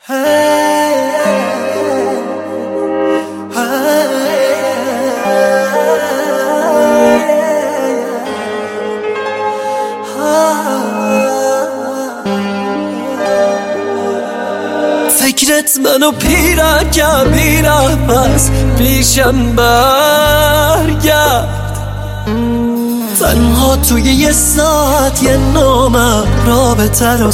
فکرت منو پیرم میرم از پیشم برگرد. تنها توی یه ساعت یه نامم رابطه رو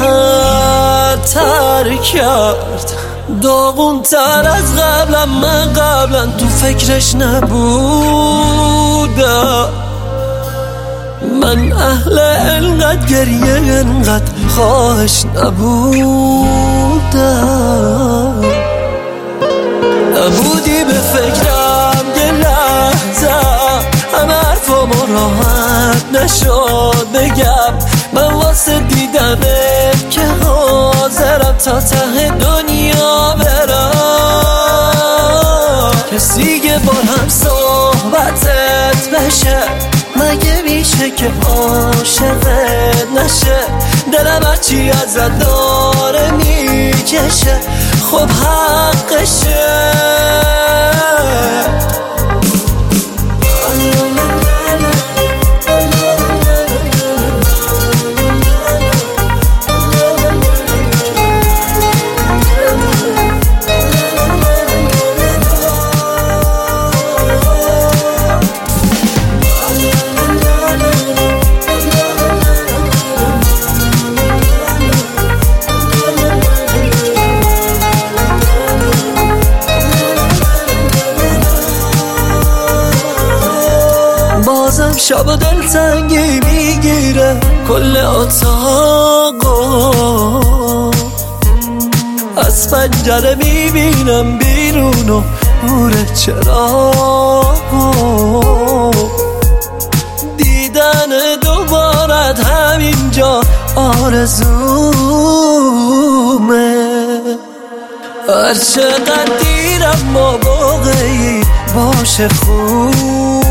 سرتر کرد. داغون تر از قبلم، من قبلا تو فکرش نبودم. من اهل انقدر گریه انقدر خواهش نبودم. نبودی به فکرم یه لحظه، همه حرفامو راحت نشد بگم. من واسه دیدنت که حاضرم تا ته دنیا برم. کسی که با هم صحبتت بشه، مگه میشه که عاشقت نشه؟ دلم هرچی ازت داره میکشه، خب حقشه. بازم شب دلتنگی میگیره کل اتاقو. از پنجره میبینم بیرون و نور چراغو. دیدن دوبارت همینجا آرزومه. هر چقدر دیرم ما واقعی باشه خوبه.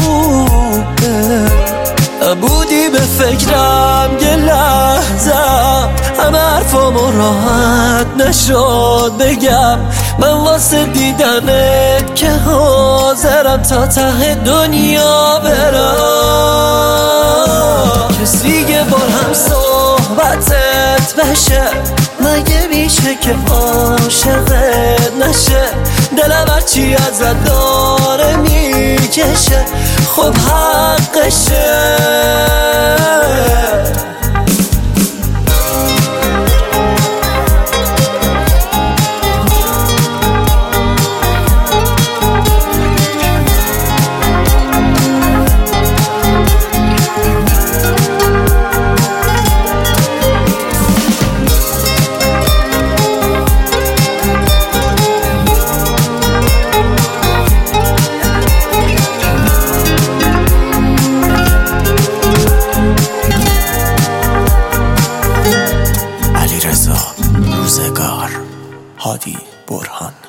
نبودی به فکرم یه لحظه، همه حرفامو راحت نشد بگم. من واسه دیدنت که حاضرم تا ته دنیا برم. کسی که با هم صحبتت بشه، مگه میشه که عاشقت نشه؟ دلم هرچی ازت داره میکشه، خب حقشه. روزگار، هادی برهان.